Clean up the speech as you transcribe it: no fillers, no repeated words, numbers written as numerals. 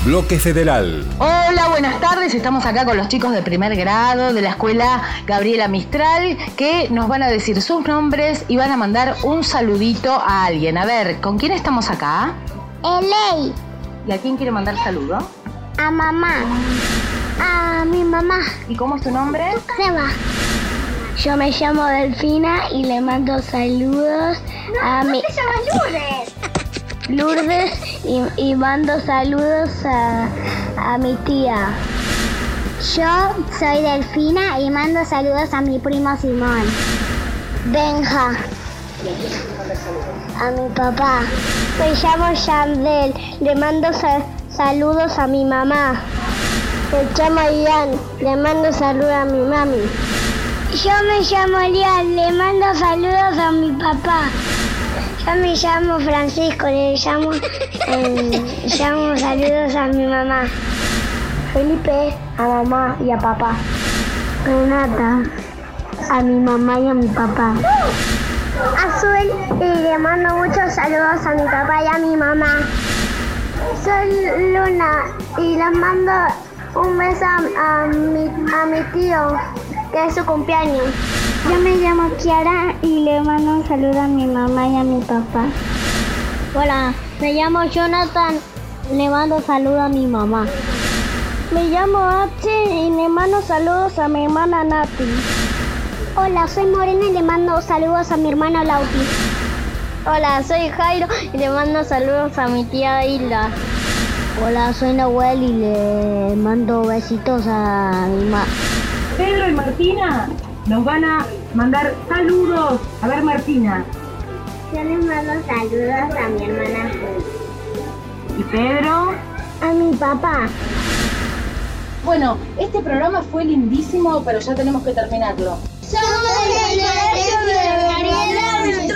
Bloque Federal. Hola, buenas tardes. Estamos acá con los chicos de primer grado de la escuela Gabriela Mistral, que nos van a decir sus nombres y van a mandar un saludito a alguien. A ver, ¿con quién estamos acá? Eley. ¿Y a quién quiere mandar saludo? A mamá. A mi mamá. ¿Y cómo es tu nombre? Seba. Yo me llamo Delfina y le mando saludos a mi... ¿Cómo te llamas? Lourdes y mando saludos a mi tía. Yo soy Delfina y mando saludos a mi primo Simón. Benja. A mi papá. Me llamo Yandel. Le mando saludos a mi mamá. Me llamo Ian. Le mando saludos a mi mami. Yo me llamo Lian. Le mando saludos a mi papá. Yo me llamo Francisco. Le llamo saludos a mi mamá. Felipe, a mamá y a papá. Renata, a mi mamá y a mi papá. Azul, y le mando muchos saludos a mi papá y a mi mamá. Soy Luna y les mando un beso a mi tío, que es su cumpleaños. Yo me llamo Kiara y le mando un saludo a mi mamá y a mi papá. Hola, me llamo Jonathan, le mando saludos a mi mamá. Me llamo Achi y le mando saludos a mi hermana Nati. Hola, soy Morena y le mando saludos a mi hermana Lauti. Hola, soy Jairo y le mando saludos a mi tía Hilda. Hola, soy Nahuel y le mando besitos a mi mamá. Pedro y Martina nos van a mandar saludos. A ver, Martina. Yo le mando saludos a mi hermana. ¿Y Pedro? A mi papá. Bueno, este programa fue lindísimo, pero ya tenemos que terminarlo. Somos el Colegio de Gabriela Mistral.